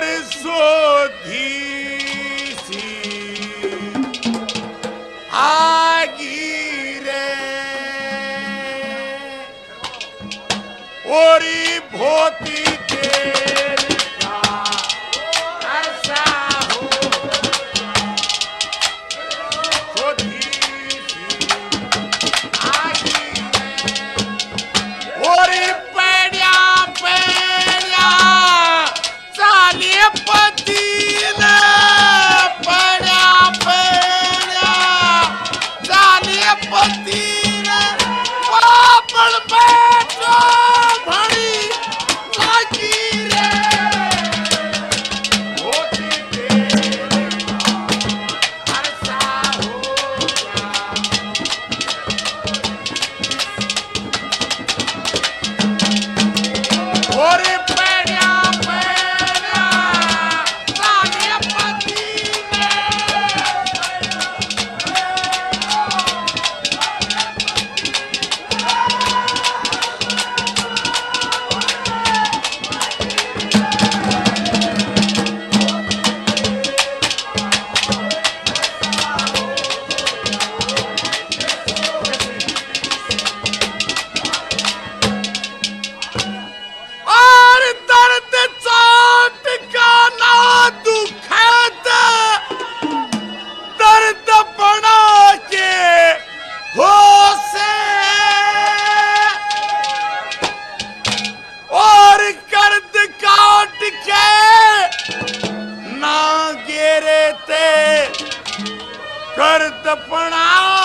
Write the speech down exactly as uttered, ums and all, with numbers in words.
सोधी सी आगी रे ओरी भोती तेल का ऐसा हो सोधी सी आगी रे ओरी पेड़िया पेड़िया चालिए पतीले पेड़िया पेड़िया चालिए पतीले पापड़ बैठो भड़ी लागी रे होती तेरे ऐसा होगा और पेड़िया पेड़िया चालिए पतीले और दर्द चोट का ना दुखत दर्द बना के हो से और कर्द काट के ना गिरे ते कर्द बना